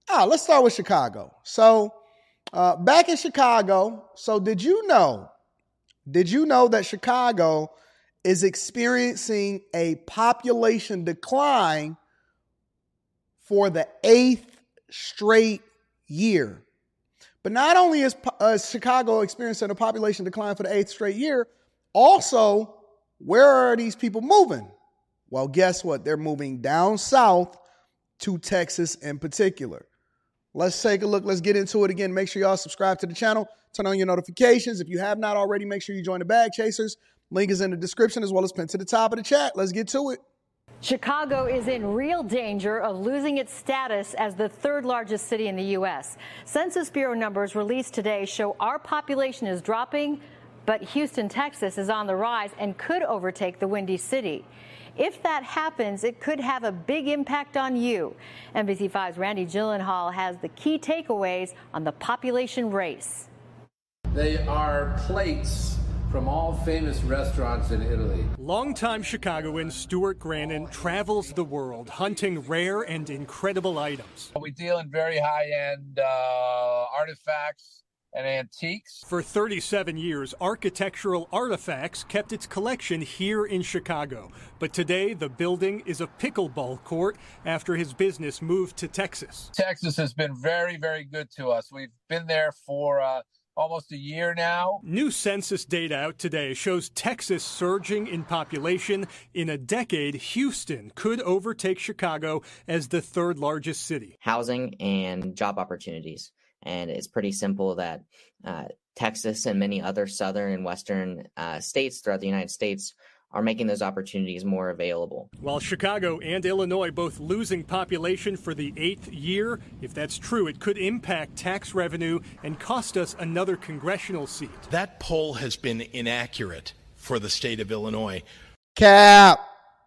Let's start with Chicago. So back in Chicago, so did you know that Chicago is experiencing a population decline for the 8th straight year? But not only is Chicago experiencing a population decline for the 8th straight year, also, where are these people moving? Well, guess what? They're moving down south to Texas in particular. Let's take a look. Let's get into it again. Make sure y'all subscribe to the channel. Turn on your notifications. If you have not already, make sure you join the Bag Chasers. Link is in the description as well as pinned to the top of the chat. Let's get to it. Chicago is in real danger of losing its status as the third largest city in the U.S. Census Bureau numbers released today show our population is dropping, but Houston, Texas is on the rise and could overtake the Windy City. If that happens, it could have a big impact on you. NBC5's Randy Gyllenhaal has the key takeaways on the population race. They are plates from all famous restaurants in Italy. Longtime Chicagoan Stuart Grannon travels the world hunting rare and incredible items. We deal in very high-end artifacts and antiques. For 37 years, Architectural Artifacts kept its collection here in Chicago. But today, the building is a pickleball court after his business moved to Texas. Texas has been very, very good to us. We've been there for almost a year now. New census data out today shows Texas surging in population. In a decade, Houston could overtake Chicago as the third largest city. Housing and job opportunities. And it's pretty simple that Texas and many other southern and western states throughout the United States are making those opportunities more available. While Chicago and Illinois both losing population for the 8th year, if that's true, it could impact tax revenue and cost us another congressional seat. That poll has been inaccurate for the state of Illinois. Cap.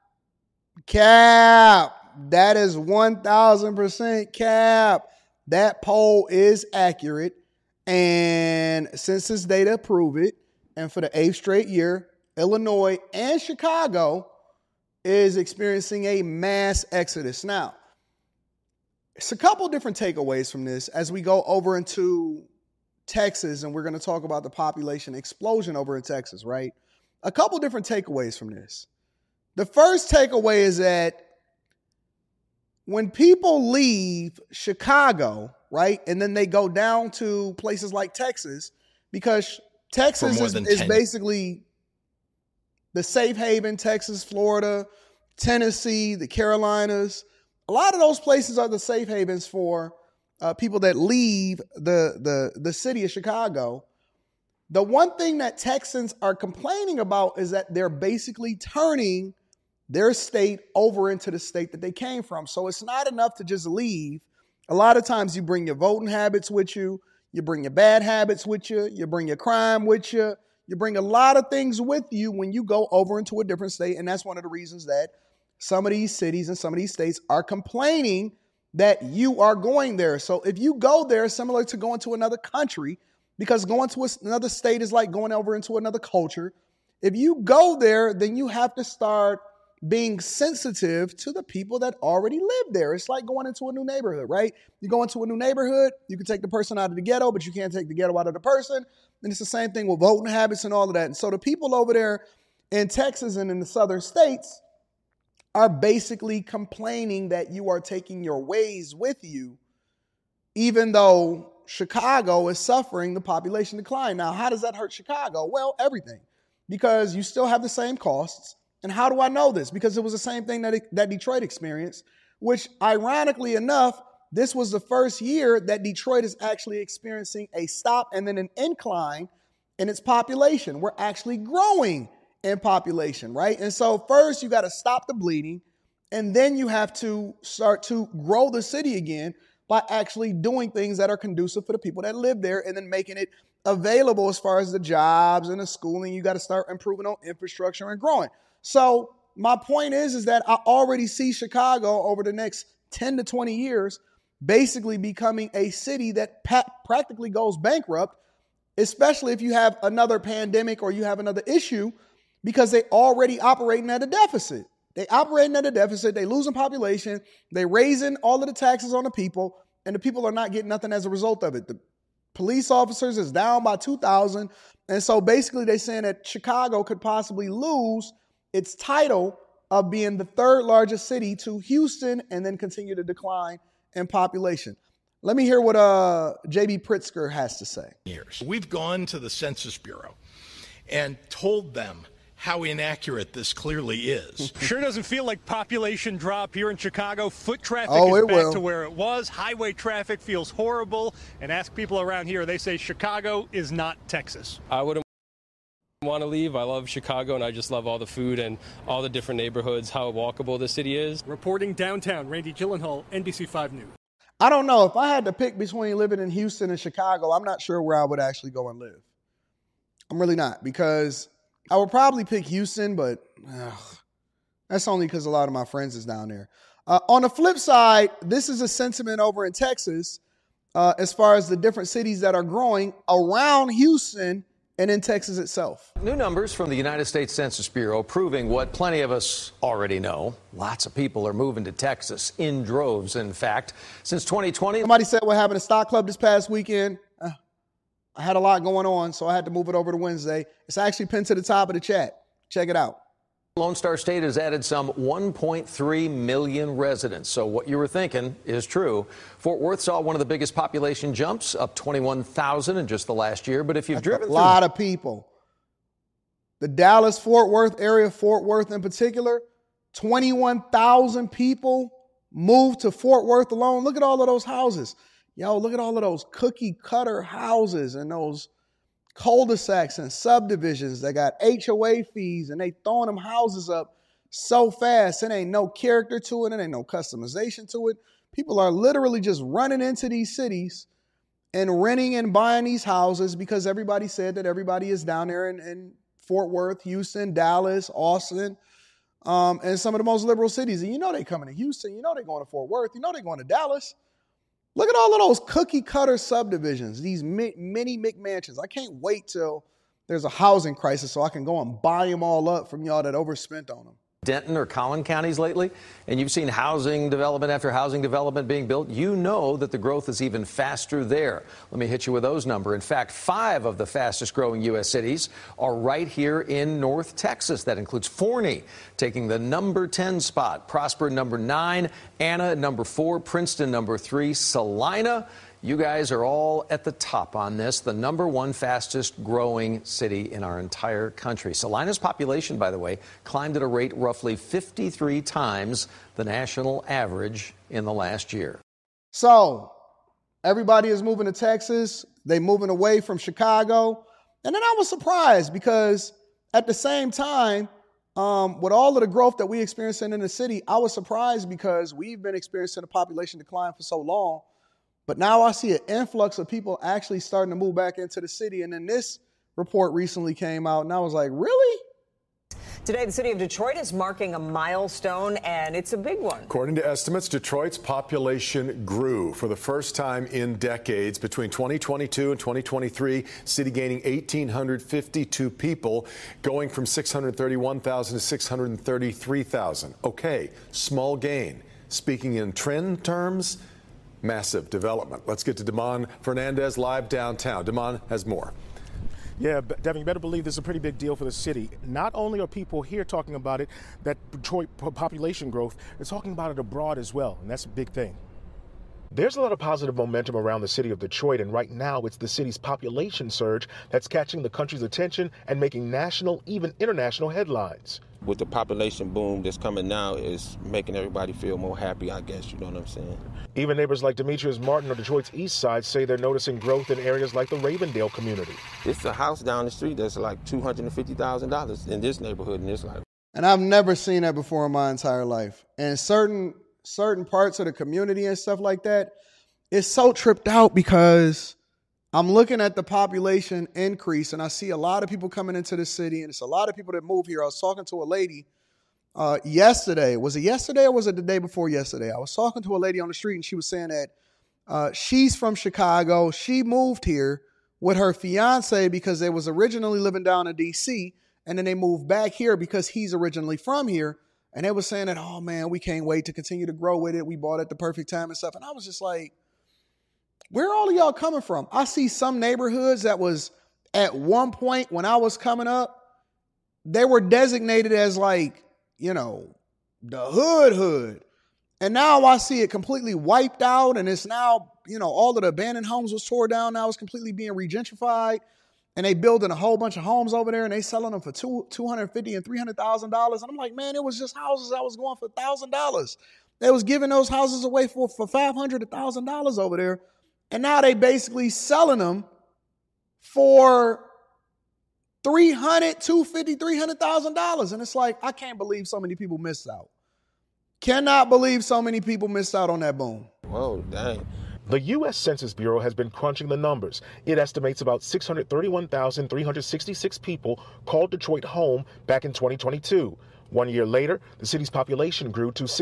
That is 1,000% cap. That poll is accurate, and census data prove it. And for the 8th straight year, Illinois and Chicago is experiencing a mass exodus. Now, it's a couple different takeaways from this as we go over into Texas, and we're going to talk about the population explosion over in Texas, right? A couple different takeaways from this. The first takeaway is that when people leave Chicago, right, and then they go down to places like Texas, because Texas is basically the safe haven, Texas, Florida, Tennessee, the Carolinas. A lot of those places are the safe havens for people that leave the city of Chicago. The one thing that Texans are complaining about is that they're basically turning their state over into the state that they came from. So it's not enough to just leave. A lot of times you bring your voting habits with you. You bring your bad habits with you. You bring your crime with you. You bring a lot of things with you when you go over into a different state. And that's one of the reasons that some of these cities and some of these states are complaining that you are going there. So if you go there, similar to going to another country, because going to another state is like going over into another culture. If you go there, then you have to start being sensitive to the people that already live there. It's like going into a new neighborhood, right? You go into a new neighborhood, you can take the person out of the ghetto, but you can't take the ghetto out of the person. And it's the same thing with voting habits and all of that. And so the people over there in Texas and in the southern states are basically complaining that you are taking your ways with you, even though Chicago is suffering the population decline. Now, how does that hurt Chicago? Well, everything, because you still have the same costs. And how do I know this? Because it was the same thing that Detroit experienced, which ironically enough, this was the first year that Detroit is actually experiencing a stop and then an incline in its population. We're actually growing in population, right? And so first you got to stop the bleeding, and then you have to start to grow the city again by actually doing things that are conducive for the people that live there and then making it available as far as the jobs and the schooling. You got to start improving on infrastructure and growing. So my point is that I already see Chicago over the next 10 to 20 years basically becoming a city that practically goes bankrupt, especially if you have another pandemic or you have another issue, because they already operating at a deficit. They operating at a deficit. They losing population. They raising all of the taxes on the people. and the people are not getting nothing as a result of it. The police officers is down by 2,000. And so basically they're saying that Chicago could possibly lose its title of being the third largest city to Houston and then continue to decline in population. Let me hear what J.B. Pritzker has to say. We've gone to the Census Bureau and told them how inaccurate this clearly is. Sure doesn't feel like population drop here in Chicago. Foot traffic is back to where it was. Highway traffic feels horrible. And ask people around here, they say Chicago is not Texas. I wouldn't want to leave. I love Chicago, and I just love all the food and all the different neighborhoods, how walkable the city is. Reporting downtown, Randy Gyllenhaal, NBC 5 News. I don't know. If I had to pick between living in Houston and Chicago, I'm not sure where I would actually go and live. I'm really not, because I would probably pick Houston, but that's only because a lot of my friends is down there. On the flip side, this is a sentiment over in Texas as far as the different cities that are growing around Houston and in Texas itself. New numbers from the United States Census Bureau proving what plenty of us already know. Lots of people are moving to Texas in droves, in fact. Since 2020. Somebody said what happened at Stock Club this past weekend. I had a lot going on, so I had to move it over to Wednesday. It's actually pinned to the top of the chat. Check it out. Lone Star State has added some 1.3 million residents. So what you were thinking is true. Fort Worth saw one of the biggest population jumps, up 21,000 in just the last year. But if you've driven through a lot of people. The Dallas-Fort Worth area, Fort Worth in particular, 21,000 people moved to Fort Worth alone. Look at all of those houses. Yo, look at all of those cookie cutter houses and those cul-de-sacs and subdivisions that got HOA fees, and they throwing them houses up so fast. It ain't no character to it. It ain't no customization to it. People are literally just running into these cities and renting and buying these houses because everybody said that everybody is down there in Fort Worth, Houston, Dallas, Austin, and some of the most liberal cities. And you know they coming to Houston. You know they going to Fort Worth. You know they going to Dallas. Look at all of those cookie cutter subdivisions, these mini McMansions. I can't wait till there's a housing crisis so I can go and buy them all up from y'all that overspent on them. Denton or Collin counties lately, and you've seen housing development after housing development being built, you know that the growth is even faster there. Let me hit you with those numbers. In fact, 5 of the fastest growing U.S. cities are right here in North Texas. That includes Forney taking the number 10 spot, Prosper number 9, Anna number 4, Princeton number 3, Salina. You guys are all at the top on this, the number 1 fastest growing city in our entire country. Salina's population, by the way, climbed at a rate roughly 53 times the national average in the last year. So everybody is moving to Texas. They're moving away from Chicago. And then I was surprised because at the same time, with all of the growth that we experiencing in the city, I was surprised because we've been experiencing a population decline for so long. But now I see an influx of people actually starting to move back into the city. And then this report recently came out, and I was like, really? Today, the city of Detroit is marking a milestone, and it's a big one. According to estimates, Detroit's population grew for the first time in decades. Between 2022 and 2023, city gaining 1,852 people, going from 631,000 to 633,000. Okay, small gain. Speaking in trend terms, massive development. Let's get to Damon Fernandez live downtown. Damon has more. Yeah, Devin, you better believe this is a pretty big deal for the city. Not only are people here talking about it, that Detroit population growth, they're talking about it abroad as well, and that's a big thing. There's a lot of positive momentum around the city of Detroit, and right now it's the city's population surge that's catching the country's attention and making national, even international headlines. With the population boom that's coming now is making everybody feel more happy, I guess, you know what I'm saying? Even neighbors like Demetrius Martin of Detroit's east side say they're noticing growth in areas like the Ravendale community. It's a house down the street that's like $250,000 in this neighborhood, and it's like... And I've never seen that before in my entire life. And certain parts of the community and stuff like that, it's so tripped out because I'm looking at the population increase and I see a lot of people coming into the city, and it's a lot of people that move here. I was talking to a lady yesterday. Was it yesterday or was it the day before yesterday? I was talking to a lady on the street and she was saying that she's from Chicago. She moved here with her fiance because they was originally living down in D.C. and then they moved back here because he's originally from here. And they were saying that, oh man, we can't wait to continue to grow with it. We bought it at the perfect time and stuff. And I was just like, Where are all of y'all coming from? I see some neighborhoods that was at one point when I was coming up, they were designated as like, you know, the hood. And now I see it completely wiped out, and it's now, you know, all of the abandoned homes was tore down. Now it's completely being regentrified, and they building a whole bunch of homes over there, and they selling them for $250,000 and $300,000. And I'm like, man, it was just houses that was going for $1,000. They was giving those houses away for $500 to $1,000 over there, and now they basically selling them for $250,000, $300,000. And it's like, I can't believe so many people missed out. Cannot believe so many people missed out on that boom. Whoa, dang. The U.S. Census Bureau has been crunching the numbers. It estimates about 631,366 people called Detroit home back in 2022. 1 year later, the city's population grew to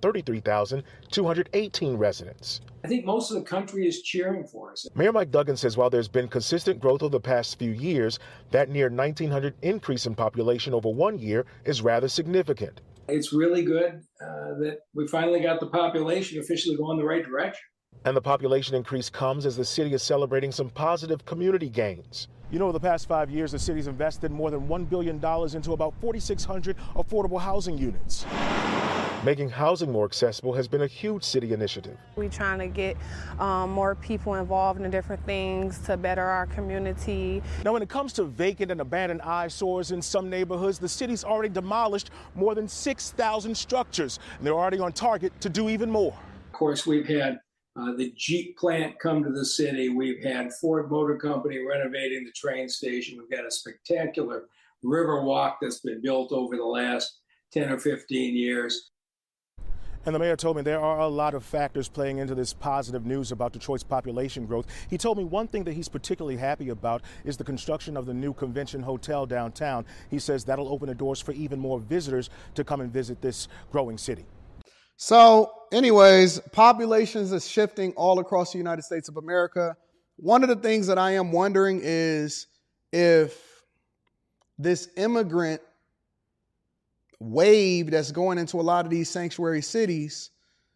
633,218 residents. I think most of the country is cheering for us. Mayor Mike Duggan says while there's been consistent growth over the past few years, that near 1,900 increase in population over 1 year is rather significant. It's really good that we finally got the population officially going the right direction. And the population increase comes as the city is celebrating some positive community gains. You know, over the past 5 years, the city's invested more than $1 billion into about 4,600 affordable housing units. Making housing more accessible has been a huge city initiative. We're trying to get more people involved in different things to better our community. Now, when it comes to vacant and abandoned eyesores in some neighborhoods, the city's already demolished more than 6,000 structures, and they're already on target to do even more. Of course, we've had the Jeep plant come to the city. We've had Ford Motor Company renovating the train station. We've got a spectacular river walk that's been built over the last 10 or 15 years. And the mayor told me there are a lot of factors playing into this positive news about Detroit's population growth. He told me one thing that he's particularly happy about is the construction of the new convention hotel downtown. He says that'll open the doors for even more visitors to come and visit this growing city. So anyways, populations is shifting all across the United States of America. One of the things that I am wondering is if this immigrant wave that's going into a lot of these sanctuary cities,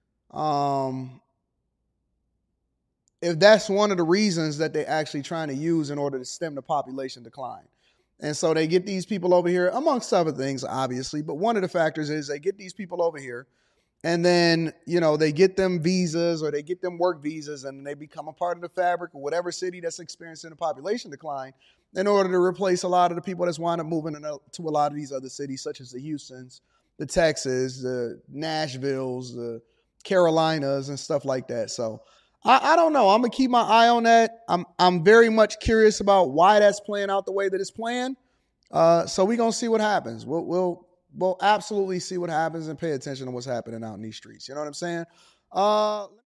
if that's one of the reasons that they're actually trying to use in order to stem the population decline. And so they get these people over here, amongst other things, obviously, but one of the factors is they get these people over here, and then, you know, they get them visas or they get them work visas, and they become a part of the fabric of whatever city that's experiencing a population decline in order to replace a lot of the people that's wind up moving to a lot of these other cities, such as the Houstons, the Texas, the Nashvilles, the Carolinas, and stuff like that. So I don't know. I'm going to keep my eye on that. I'm very much curious about why that's playing out the way that it's playing. So we're going to see what happens. We'll absolutely see what happens and pay attention to what's happening out in these streets. You know what I'm saying?